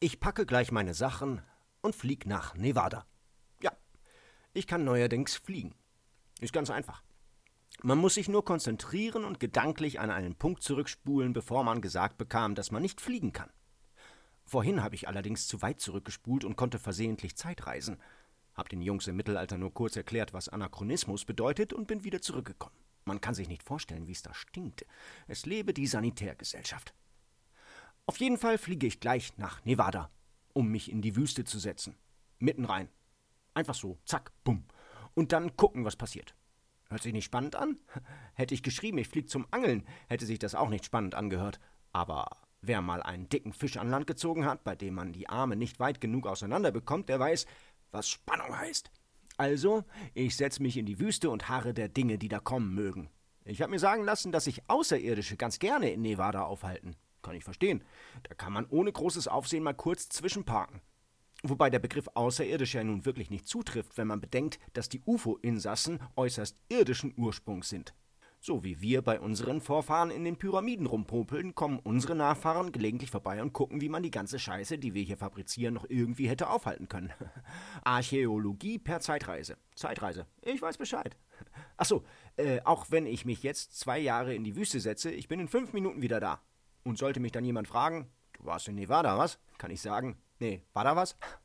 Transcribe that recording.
Ich packe gleich meine Sachen und flieg nach Nevada. Ja, ich kann neuerdings fliegen. Ist ganz einfach. Man muss sich nur konzentrieren und gedanklich an einen Punkt zurückspulen, bevor man gesagt bekam, dass man nicht fliegen kann. Vorhin habe ich allerdings zu weit zurückgespult und konnte versehentlich Zeitreisen. Hab den Jungs im Mittelalter nur kurz erklärt, was Anachronismus bedeutet und bin wieder zurückgekommen. Man kann sich nicht vorstellen, wie es da stinkt. Es lebe die Sanitärgesellschaft. Auf jeden Fall fliege ich gleich nach Nevada, um mich in die Wüste zu setzen. Mitten rein. Einfach so, zack, bumm. Und dann gucken, was passiert. Hört sich nicht spannend an? Hätte ich geschrieben, ich fliege zum Angeln, hätte sich das auch nicht spannend angehört. Aber wer mal einen dicken Fisch an Land gezogen hat, bei dem man die Arme nicht weit genug auseinander bekommt, der weiß, was Spannung heißt. Also, ich setze mich in die Wüste und harre der Dinge, die da kommen mögen. Ich habe mir sagen lassen, dass sich Außerirdische ganz gerne in Nevada aufhalten. Kann ich verstehen. Da kann man ohne großes Aufsehen mal kurz zwischenparken. Wobei der Begriff außerirdisch ja nun wirklich nicht zutrifft, wenn man bedenkt, dass die UFO-Insassen äußerst irdischen Ursprungs sind. So wie wir bei unseren Vorfahren in den Pyramiden rumpopeln, kommen unsere Nachfahren gelegentlich vorbei und gucken, wie man die ganze Scheiße, die wir hier fabrizieren, noch irgendwie hätte aufhalten können. Archäologie per Zeitreise. Zeitreise. Ich weiß Bescheid. Achso, auch wenn ich mich jetzt 2 Jahre in die Wüste setze, ich bin in 5 Minuten wieder da. Und sollte mich dann jemand fragen, du warst in Nevada, was? Kann ich sagen, nee, war da was?